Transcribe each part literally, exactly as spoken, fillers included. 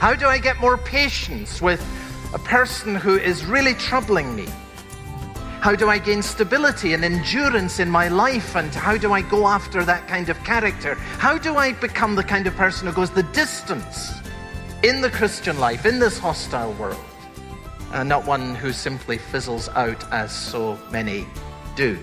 How do I get more patience with a person who is really troubling me? How do I gain stability and endurance in my life? And how do I go after that kind of character? How do I become the kind of person who goes the distance in the Christian life, in this hostile world? And not one who simply fizzles out as so many do.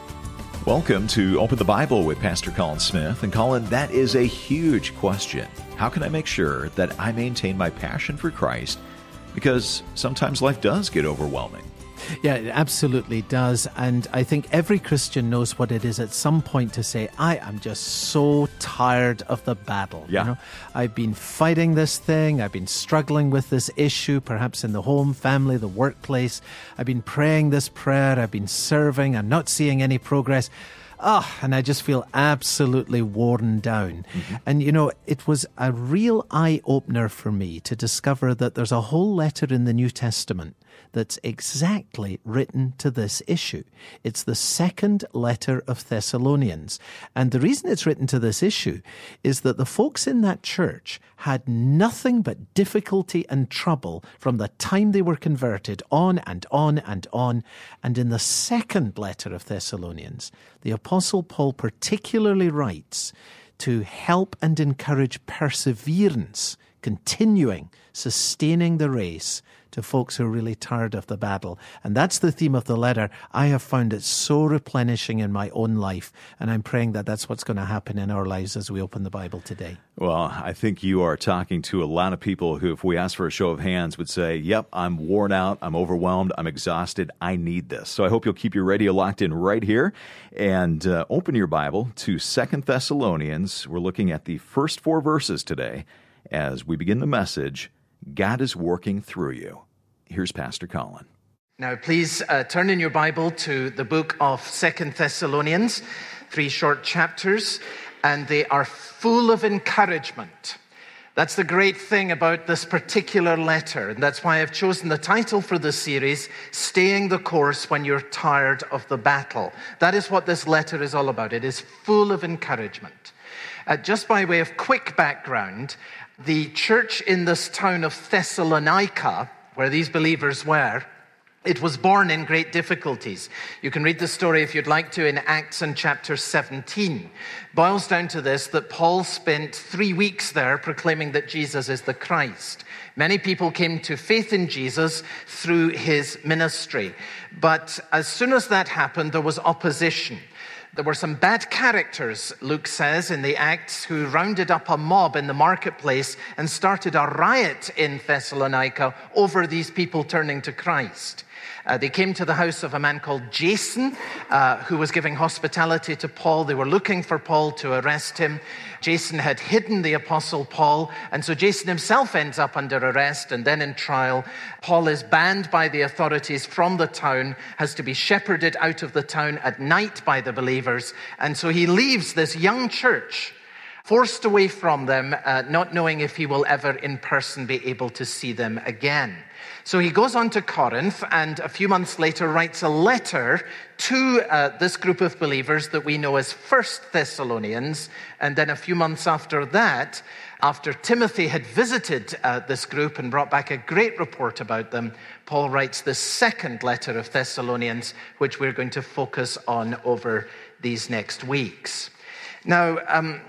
Welcome to Open the Bible with Pastor Colin Smith. And Colin, that is a huge question. How can I make sure that I maintain my passion for Christ? Because sometimes life does get overwhelming. Yeah, it absolutely does. And I think every Christian knows what it is at some point to say, I am just so tired of the battle. Yeah. You know, I've been fighting this thing. I've been struggling with this issue, perhaps in the home, family, the workplace. I've been praying this prayer. I've been serving. I'm not seeing any progress. Ah, oh, and I just feel absolutely worn down. Mm-hmm. And, you know, it was a real eye-opener for me to discover that there's a whole letter in the New Testament that's exactly written to this issue. It's the second letter of Thessalonians. And the reason it's written to this issue is that the folks in that church had nothing but difficulty and trouble from the time they were converted on and on and on. And in the second letter of Thessalonians, the Apostle Paul particularly writes to help and encourage perseverance, continuing, sustaining the race to folks who are really tired of the battle. And that's the theme of the letter. I have found it so replenishing in my own life, and I'm praying that that's what's going to happen in our lives as we open the Bible today. Well, I think you are talking to a lot of people who, if we asked for a show of hands, would say, yep, I'm worn out, I'm overwhelmed, I'm exhausted, I need this. So I hope you'll keep your radio locked in right here and uh, open your Bible to Second Thessalonians. We're looking at the first four verses today as we begin the message, God is working through you. Here's Pastor Colin. Now, please uh, turn in your Bible to the book of Second Thessalonians, three short chapters, and they are full of encouragement. That's the great thing about this particular letter, and that's why I've chosen the title for this series, Staying the Course When You're Tired of the Battle. That is what this letter is all about. It is full of encouragement. Uh, just by way of quick background, the church in this town of Thessalonica, where these believers were, it was born in great difficulties. You can read the story, if you'd like to, in Acts and chapter seventeen. Boils down to this, that Paul spent three weeks there proclaiming that Jesus is the Christ. Many people came to faith in Jesus through his ministry. But as soon as that happened, there was opposition. There were some bad characters, Luke says, in the Acts, who rounded up a mob in the marketplace and started a riot in Thessalonica over these people turning to Christ. Uh, they came to the house of a man called Jason, uh, who was giving hospitality to Paul. They were looking for Paul to arrest him. Jason had hidden the apostle Paul, and so Jason himself ends up under arrest and then in trial. Paul is banned by the authorities from the town, has to be shepherded out of the town at night by the believers, and so he leaves this young church, forced away from them, uh, not knowing if he will ever in person be able to see them again. So he goes on to Corinth, and a few months later writes a letter to uh, this group of believers that we know as First Thessalonians. And then a few months after that, after Timothy had visited uh, this group and brought back a great report about them, Paul writes the second letter of Thessalonians, which we're going to focus on over these next weeks. Now, um,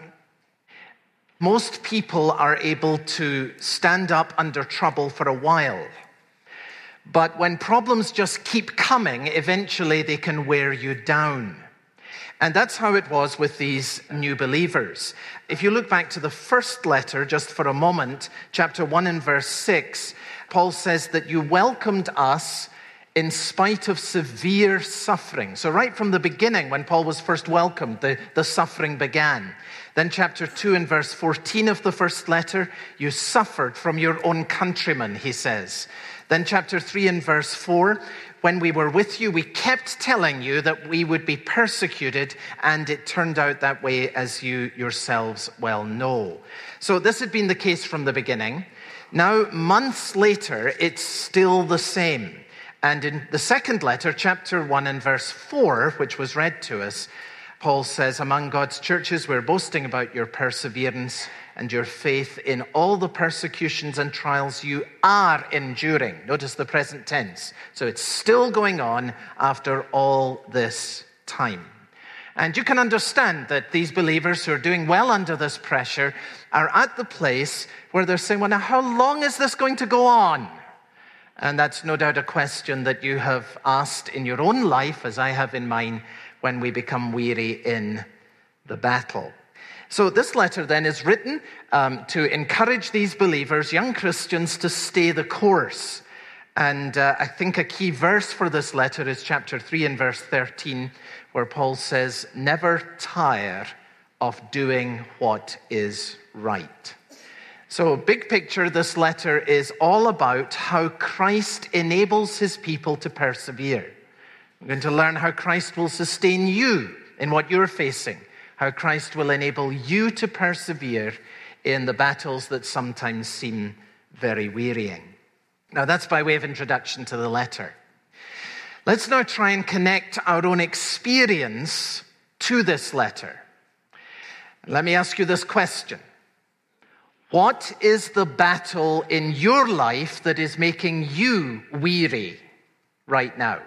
most people are able to stand up under trouble for a while. But when problems just keep coming, eventually they can wear you down. And that's how it was with these new believers. If you look back to the first letter, just for a moment, chapter one and verse six, Paul says that you welcomed us in spite of severe suffering. So right from the beginning, when Paul was first welcomed, the, the suffering began. Then chapter two and verse fourteen of the first letter, you suffered from your own countrymen, he says. Then chapter three and verse four, when we were with you, we kept telling you that we would be persecuted, and it turned out that way, as you yourselves well know. So this had been the case from the beginning. Now, months later, it's still the same. And in the second letter, chapter one and verse four, which was read to us, Paul says, among God's churches, we're boasting about your perseverance and your faith in all the persecutions and trials you are enduring. Notice the present tense. So it's still going on after all this time. And you can understand that these believers who are doing well under this pressure are at the place where they're saying, well, now how long is this going to go on? And that's no doubt a question that you have asked in your own life, as I have in mine, when we become weary in the battle. So this letter then is written um, to encourage these believers, young Christians, to stay the course. And uh, I think a key verse for this letter is chapter three and verse thirteen, where Paul says, never tire of doing what is right. So big picture, this letter is all about how Christ enables his people to persevere. We're going to learn how Christ will sustain you in what you're facing, how Christ will enable you to persevere in the battles that sometimes seem very wearying. Now, that's by way of introduction to the letter. Let's now try and connect our own experience to this letter. Let me ask you this question. What is the battle in your life that is making you weary right now?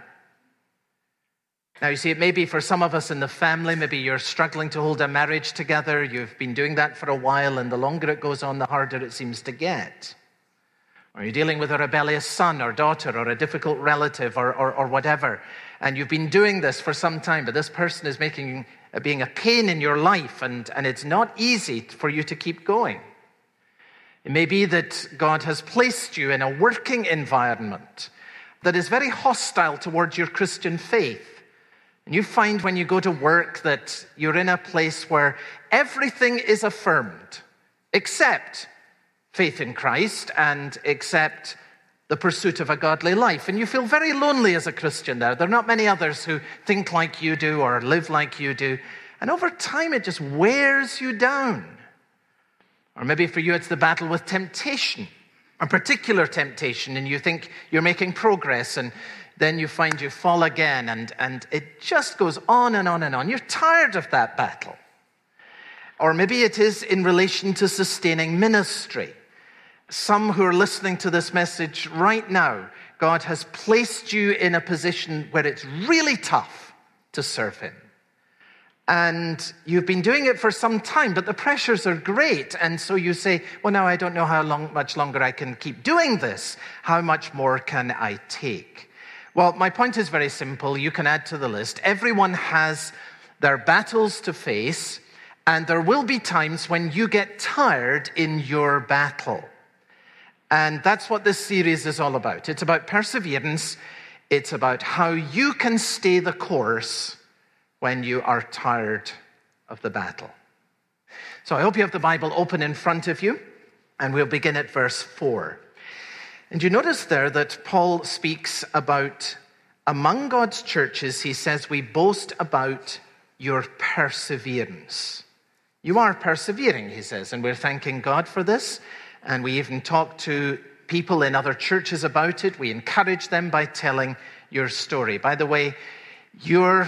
Now, you see, it may be for some of us in the family, maybe you're struggling to hold a marriage together. You've been doing that for a while, and the longer it goes on, the harder it seems to get. Or you're dealing with a rebellious son or daughter or a difficult relative or, or, or whatever, and you've been doing this for some time, but this person is making being a pain in your life, and, and it's not easy for you to keep going. It may be that God has placed you in a working environment that is very hostile towards your Christian faith. And you find when you go to work that you're in a place where everything is affirmed except faith in Christ and except the pursuit of a godly life. And you feel very lonely as a Christian there. There are not many others who think like you do or live like you do. And over time, it just wears you down. Or maybe for you, it's the battle with temptation, a particular temptation, and you think you're making progress, and then you find you fall again, and, and it just goes on and on and on. You're tired of that battle. Or maybe it is in relation to sustaining ministry. Some who are listening to this message right now, God has placed you in a position where it's really tough to serve him. And you've been doing it for some time, but the pressures are great. And so you say, well, now I don't know how long, much longer I can keep doing this. How much more can I take? Well, my point is very simple. You can add to the list. Everyone has their battles to face, and there will be times when you get tired in your battle. And that's what this series is all about. It's about perseverance. It's about how you can stay the course when you are tired of the battle. So I hope you have the Bible open in front of you, and we'll begin at verse four. And you notice there that Paul speaks about, among God's churches, he says, we boast about your perseverance. You are persevering, he says, and we're thanking God for this. And we even talk to people in other churches about it. We encourage them by telling your story. By the way, your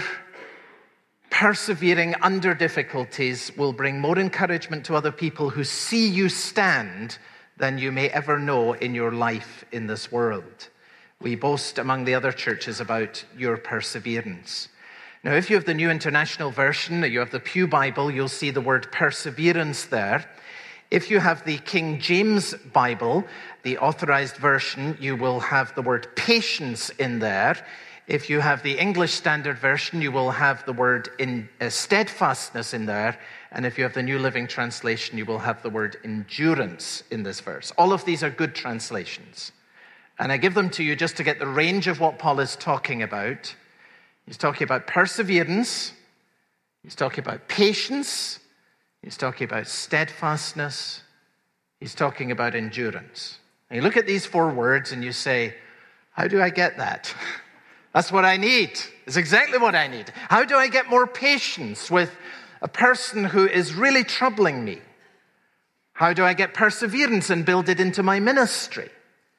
persevering under difficulties will bring more encouragement to other people who see you stand than you may ever know in your life in this world. We boast among the other churches about your perseverance. Now, if you have the New International Version, or you have the Pew Bible, you'll see the word perseverance there. If you have the King James Bible, the Authorized Version, you will have the word patience in there. If you have the English Standard Version, you will have the word in, uh, steadfastness in there. And if you have the New Living Translation, you will have the word endurance in this verse. All of these are good translations. And I give them to you just to get the range of what Paul is talking about. He's talking about perseverance. He's talking about patience. He's talking about steadfastness. He's talking about endurance. And you look at these four words and you say, how do I get that? That's what I need. It's exactly what I need. How do I get more patience with a person who is really troubling me? How do I get perseverance and build it into my ministry?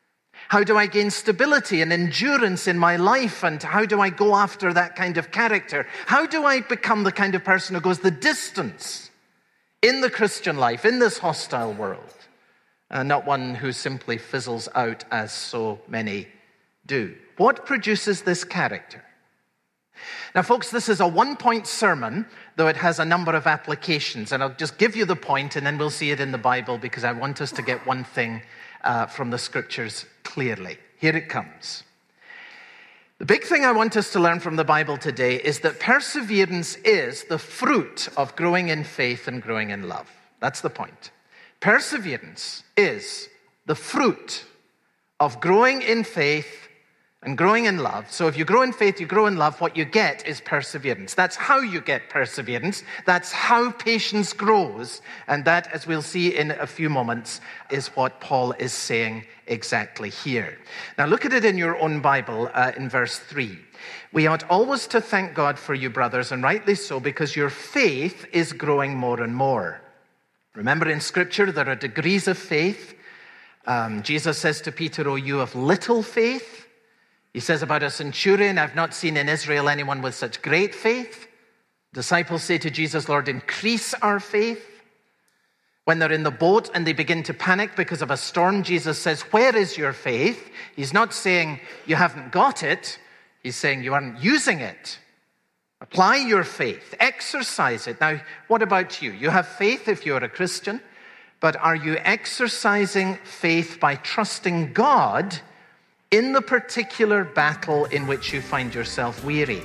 How do I gain stability and endurance in my life? And how do I go after that kind of character? How do I become the kind of person who goes the distance in the Christian life, in this hostile world, and not one who simply fizzles out as so many do? What produces this character? Now, folks, this is a one-point sermon, though it has a number of applications. And I'll just give you the point, and then we'll see it in the Bible, because I want us to get one thing uh, from the Scriptures clearly. Here it comes. The big thing I want us to learn from the Bible today is that perseverance is the fruit of growing in faith and growing in love. That's the point. Perseverance is the fruit of growing in faith and growing in love. So if you grow in faith, you grow in love, what you get is perseverance. That's how you get perseverance. That's how patience grows. And that, as we'll see in a few moments, is what Paul is saying exactly here. Now look at it in your own Bible uh, in verse three. We ought always to thank God for you, brothers, and rightly so, because your faith is growing more and more. Remember, in Scripture, there are degrees of faith. Um, Jesus says to Peter, "Oh, you have little faith." He says about a centurion, "I've not seen in Israel anyone with such great faith." Disciples say to Jesus, "Lord, increase our faith." When they're in the boat and they begin to panic because of a storm, Jesus says, "Where is your faith?" He's not saying you haven't got it. He's saying you aren't using it. Apply your faith. Exercise it. Now, what about you? You have faith if you're a Christian, but are you exercising faith by trusting God in the particular battle in which you find yourself weary?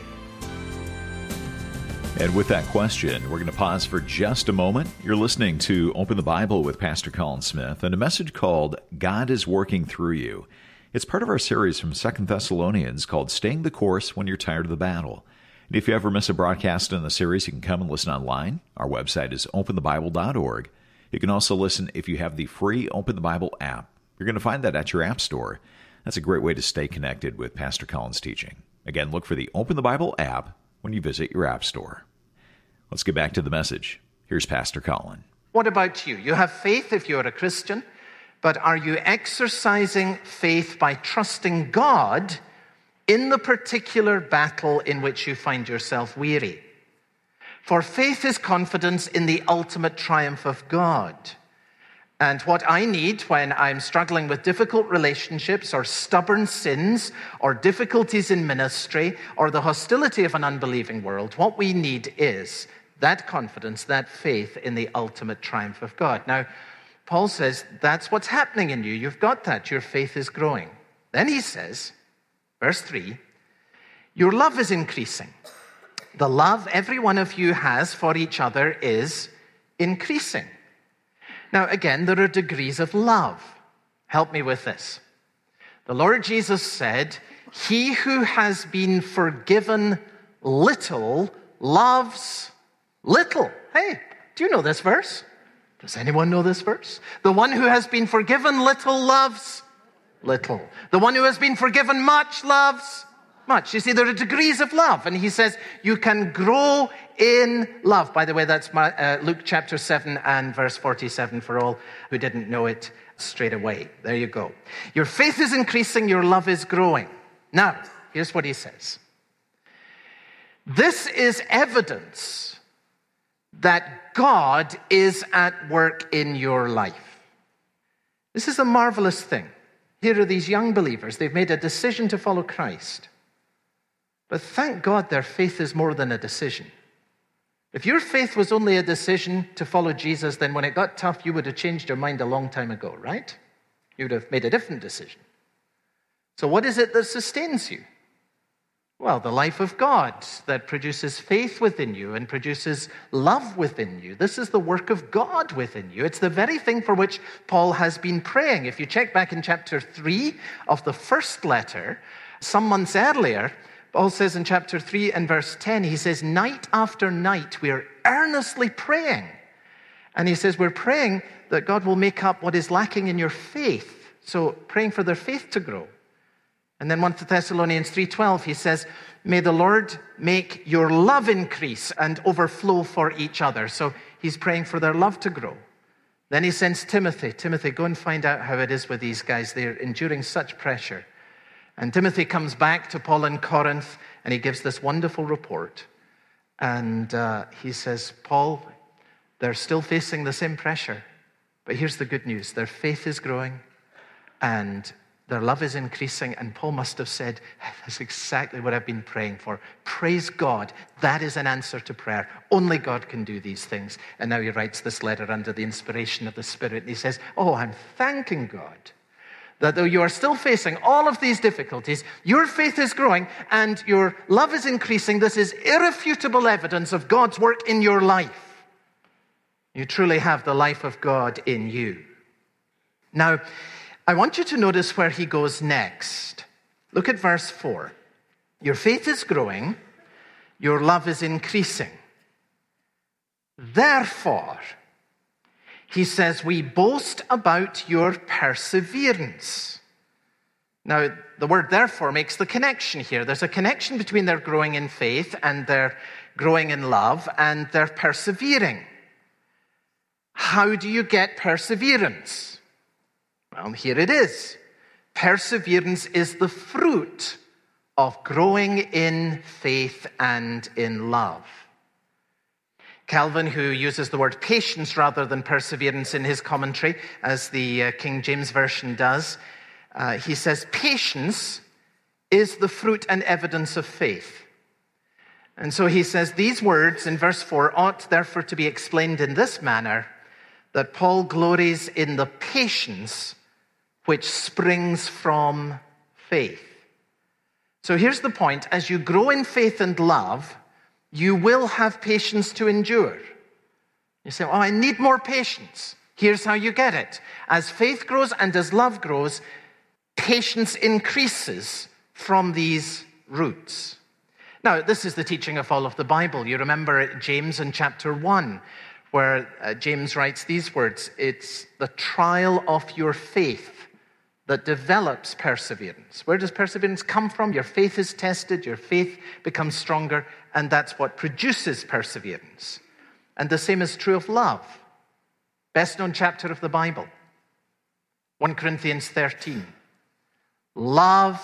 And with that question, we're going to pause for just a moment. You're listening to Open the Bible with Pastor Colin Smith and a message called God is Working Through You. It's part of our series from Second Thessalonians called Staying the Course When You're Tired of the Battle. And if you ever miss a broadcast in the series, you can come and listen online. Our website is open the bible dot org. You can also listen if you have the free Open the Bible app. You're going to find that at your app store. That's a great way to stay connected with Pastor Colin's teaching. Again, look for the Open the Bible app when you visit your app store. Let's get back to the message. Here's Pastor Colin. What about you? You have faith if you're a Christian, but are you exercising faith by trusting God in the particular battle in which you find yourself weary? For faith is confidence in the ultimate triumph of God. And what I need when I'm struggling with difficult relationships or stubborn sins or difficulties in ministry or the hostility of an unbelieving world, what we need is that confidence, that faith in the ultimate triumph of God. Now, Paul says that's what's happening in you. You've got that. Your faith is growing. Then he says, verse three, your love is increasing. The love every one of you has for each other is increasing. Now, again, there are degrees of love. Help me with this. The Lord Jesus said, he who has been forgiven little loves little. Hey, do you know this verse? Does anyone know this verse? The one who has been forgiven little loves little. The one who has been forgiven much loves much. You see, there are degrees of love. And he says you can grow in love. By the way, that's my, uh, Luke chapter seven and verse forty-seven for all who didn't know it straight away. There you go. Your faith is increasing. Your love is growing. Now, here's what he says. This is evidence that God is at work in your life. This is a marvelous thing. Here are these young believers. They've made a decision to follow Christ. But thank God their faith is more than a decision. If your faith was only a decision to follow Jesus, then when it got tough, you would have changed your mind a long time ago, right? You would have made a different decision. So what is it that sustains you? Well, the life of God that produces faith within you and produces love within you. This is the work of God within you. It's the very thing for which Paul has been praying. If you check back in chapter three of the first letter, some months earlier, Paul says in chapter three and verse ten, he says, night after night, we are earnestly praying. And he says, we're praying that God will make up what is lacking in your faith. So praying for their faith to grow. And then First Thessalonians three twelve, he says, may the Lord make your love increase and overflow for each other. So he's praying for their love to grow. Then he sends Timothy. Timothy, go and find out how it is with these guys. They're enduring such pressure. And Timothy comes back to Paul in Corinth, and he gives this wonderful report. And uh, he says, Paul, they're still facing the same pressure. But here's the good news. Their faith is growing, and their love is increasing. And Paul must have said, that's exactly what I've been praying for. Praise God. That is an answer to prayer. Only God can do these things. And now he writes this letter under the inspiration of the Spirit. And he says, oh, I'm thanking God that though you are still facing all of these difficulties, your faith is growing and your love is increasing. This is irrefutable evidence of God's work in your life. You truly have the life of God in you. Now, I want you to notice where he goes next. Look at verse four. Your faith is growing, your love is increasing. Therefore, he says, we boast about your perseverance. Now, the word therefore makes the connection here. There's a connection between their growing in faith and their growing in love and their persevering. How do you get perseverance? Well, here it is. Perseverance is the fruit of growing in faith and in love. Calvin, who uses the word patience rather than perseverance in his commentary, as the uh, King James Version does, uh, he says, patience is the fruit and evidence of faith. And so he says, these words in verse four ought therefore to be explained in this manner, that Paul glories in the patience which springs from faith. So here's the point. As you grow in faith and love, you will have patience to endure. You say, oh, I need more patience. Here's how you get it. As faith grows and as love grows, patience increases from these roots. Now, this is the teaching of all of the Bible. You remember James in chapter one, where uh, James writes these words, it's the trial of your faith that develops perseverance. Where does perseverance come from? Your faith is tested, your faith becomes stronger, and that's what produces perseverance. And the same is true of love. Best known chapter of the Bible, First Corinthians thirteen. Love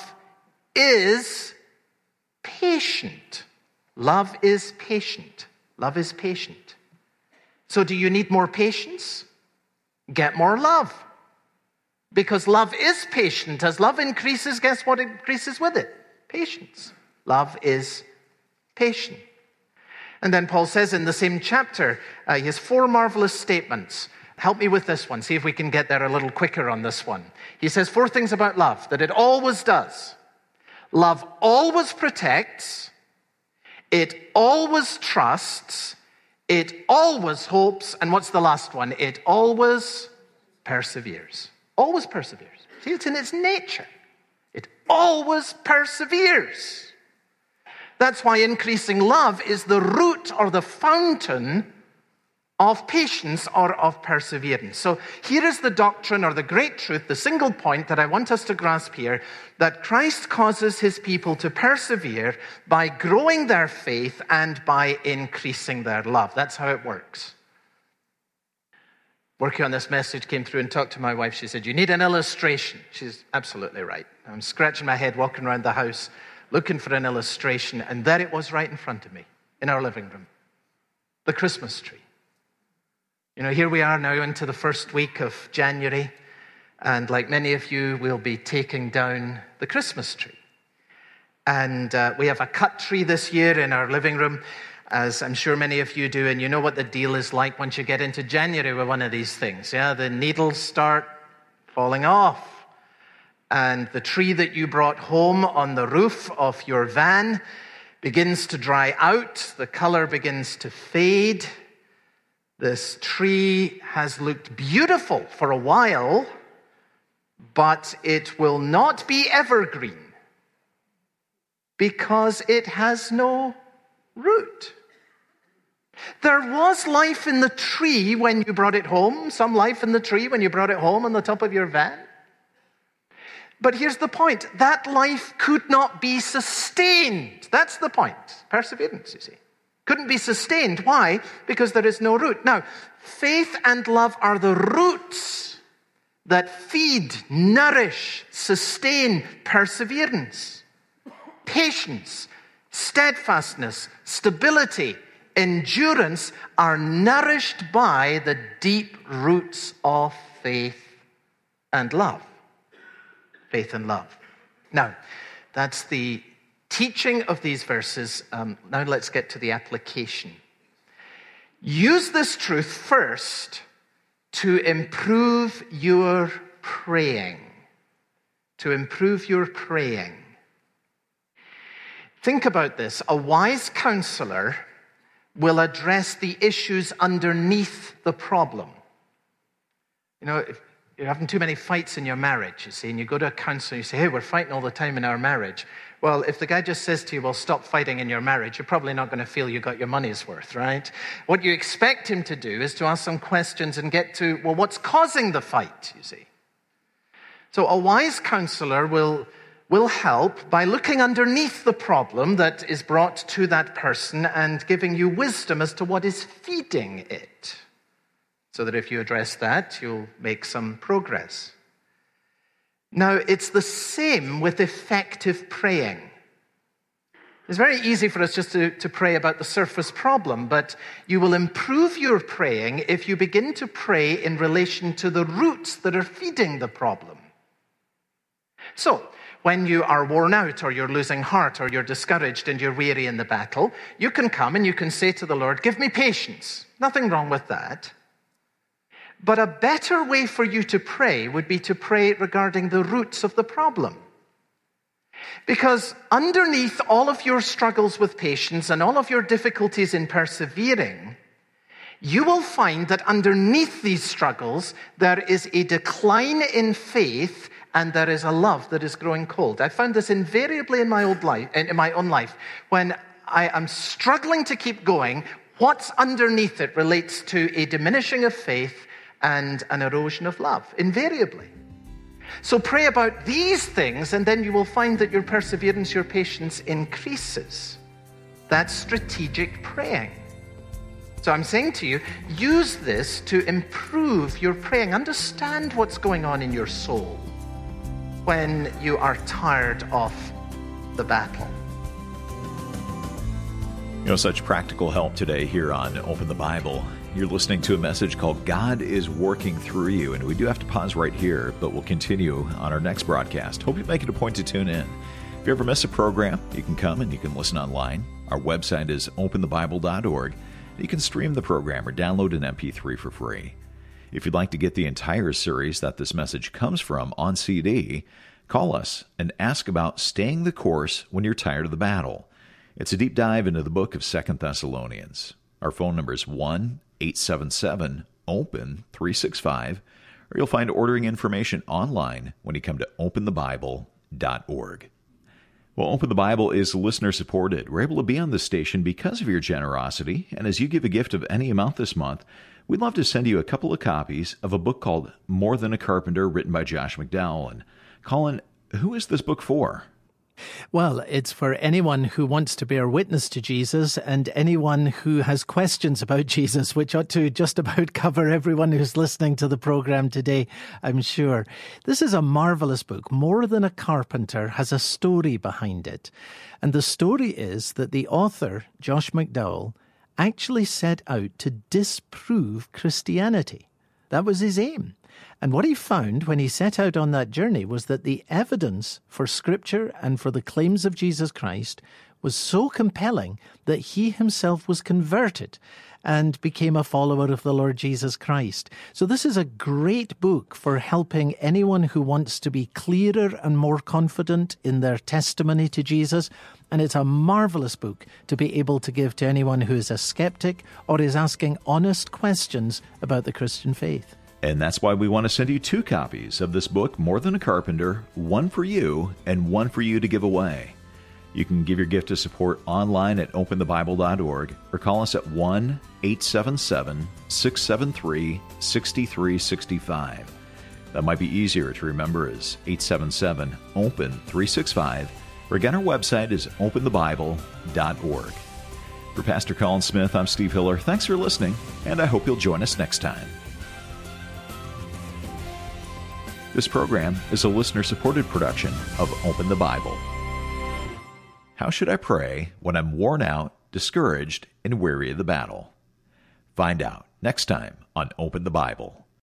is patient. Love is patient. Love is patient. So do you need more patience? Get more love. Because love is patient. As love increases, guess what increases with it? Patience. Love is patient. And then Paul says in the same chapter, uh, he has four marvelous statements. Help me with this one. See if we can get there a little quicker on this one. He says four things about love, that it always does. Love always protects. It always trusts. It always hopes. And what's the last one? It always perseveres. Always perseveres. See, it's in its nature. It always perseveres. That's why increasing love is the root or the fountain of patience or of perseverance. So here is the doctrine or the great truth, the single point that I want us to grasp here, that Christ causes his people to persevere by growing their faith and by increasing their love. That's how it works. Working on this message, came through and talked to my wife. She said, you need an illustration. She's absolutely right. I'm scratching my head, walking around the house, looking for an illustration. And there it was right in front of me, in our living room. The Christmas tree. You know, here we are now into the first week of January. And like many of you, we'll be taking down the Christmas tree. And uh, we have a cut tree this year in our living room, as I'm sure many of you do, and you know what the deal is like once you get into January with one of these things. Yeah, the needles start falling off. And the tree that you brought home on the roof of your van begins to dry out. The color begins to fade. This tree has looked beautiful for a while, but it will not be evergreen because it has no root. There was life in the tree when you brought it home, some life in the tree when you brought it home on the top of your van. But here's the point. That life could not be sustained. That's the point. Perseverance, you see. Couldn't be sustained. Why? Because there is no root. Now, faith and love are the roots that feed, nourish, sustain perseverance, patience, steadfastness, stability, endurance are nourished by the deep roots of faith and love. Faith and love. Now, that's the teaching of these verses. Um, now let's get to the application. Use this truth first to improve your praying. To improve your praying. Think about this. A wise counselor will address the issues underneath the problem. You know, if you're having too many fights in your marriage, you see, and you go to a counselor and you say, hey, we're fighting all the time in our marriage. Well, if the guy just says to you, well, stop fighting in your marriage, you're probably not going to feel you got your money's worth, right? What you expect him to do is to ask some questions and get to, well, what's causing the fight, you see? So a wise counselor will, will help by looking underneath the problem that is brought to that person and giving you wisdom as to what is feeding it, so that if you address that, you'll make some progress. Now, it's the same with effective praying. It's very easy for us just to, to pray about the surface problem, but you will improve your praying if you begin to pray in relation to the roots that are feeding the problem. So, when you are worn out or you're losing heart or you're discouraged and you're weary in the battle, you can come and you can say to the Lord, give me patience. Nothing wrong with that. But a better way for you to pray would be to pray regarding the roots of the problem. Because underneath all of your struggles with patience and all of your difficulties in persevering, you will find that underneath these struggles, there is a decline in faith and there is a love that is growing cold. I found this invariably in my old life, in my own life. When I am struggling to keep going, what's underneath it relates to a diminishing of faith and an erosion of love, invariably. So pray about these things, and then you will find that your perseverance, your patience increases. That's strategic praying. So I'm saying to you, use this to improve your praying. Understand what's going on in your soul when you are tired of the battle. You know, such practical help today here on Open the Bible. You're listening to a message called God is Working Through You, and we do have to pause right here, but we'll continue on our next broadcast. Hope you make it a point to tune in. If you ever miss a program, you can come and you can listen online. Our website is open the bible dot org. You can stream the program or download an M P three for free. If you'd like to get the entire series that this message comes from on C D, call us and ask about staying the course when you're tired of the battle. It's a deep dive into the book of Second Thessalonians. Our phone number is one eight seven seven open three six five, or you'll find ordering information online when you come to open the bible dot org. Well, Open the Bible is listener-supported. We're able to be on this station because of your generosity, and as you give a gift of any amount this month, we'd love to send you a couple of copies of a book called More Than a Carpenter, written by Josh McDowell. And Colin, who is this book for? Well, it's for anyone who wants to bear witness to Jesus and anyone who has questions about Jesus, which ought to just about cover everyone who's listening to the program today, I'm sure. This is a marvelous book. More Than a Carpenter has a story behind it. And the story is that the author, Josh McDowell, actually set out to disprove Christianity. That was his aim. And what he found when he set out on that journey was that the evidence for Scripture and for the claims of Jesus Christ was so compelling that he himself was converted and became a follower of the Lord Jesus Christ. So this is a great book for helping anyone who wants to be clearer and more confident in their testimony to Jesus. And it's a marvelous book to be able to give to anyone who is a skeptic or is asking honest questions about the Christian faith. And that's why we want to send you two copies of this book, More Than a Carpenter, one for you and one for you to give away. You can give your gift to support online at open the bible dot org or call us at one eight seven seven six seven three six three six five. That might be easier to remember as eight seven seven open three six five, or again our website is open the bible dot org. For Pastor Colin Smith, I'm Steve Hiller. Thanks for listening, and I hope you'll join us next time. This program is a listener-supported production of Open the Bible. How should I pray when I'm worn out, discouraged, and weary of the battle? Find out next time on Open the Bible.